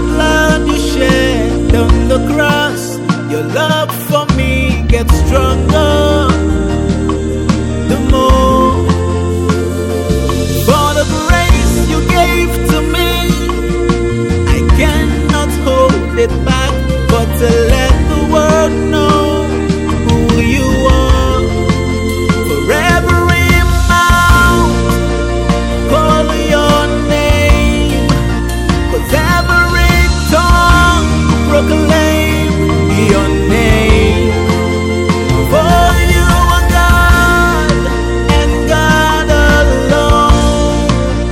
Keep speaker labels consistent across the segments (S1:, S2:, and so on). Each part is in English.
S1: blood you shed on the cross, your love for me gets stronger. The more for the grace you gave to me, I cannot hold it back, but to let the world know who you are. For every mouth call your name, 'cause every tongue proclaim your name. For you are God and God alone.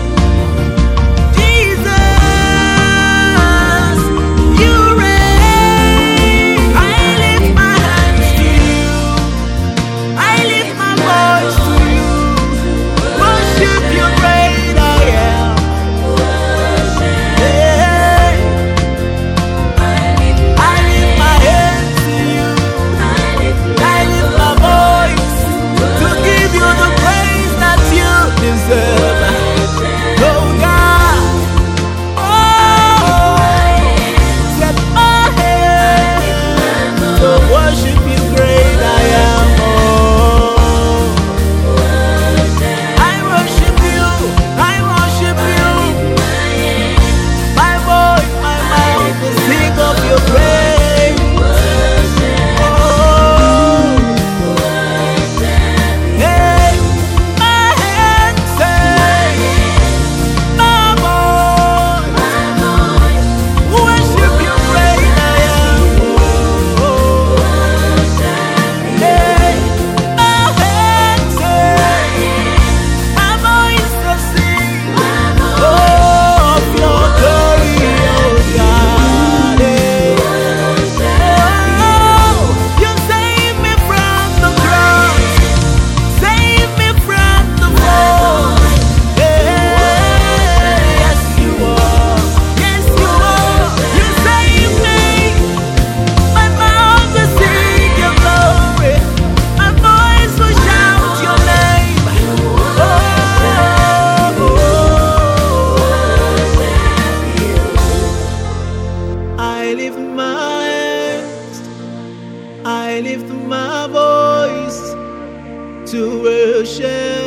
S1: Jesus, you reign. I lift my hands to you, I lift my voice to you, worship you, great I am. Hey, I lift my hands to you, I lift my voice to give you the praise that you deserve. Oh God, oh, set my hands to worship you, great I am. Oh, I worship you, I worship you. My voice, my mouth will sing of your praise. Oh, hey, my hands say, my voice, worship you, great I am. Oh, hey, my hands say, my voice will sing of your glory, oh God. Oh, you save me from the cross, save me from the fall. Yes, you are. Yes, you are. You save me. My mouth will sing your glory. My voice will shout your name. Oh, I lift my hands, I lift my voice to worship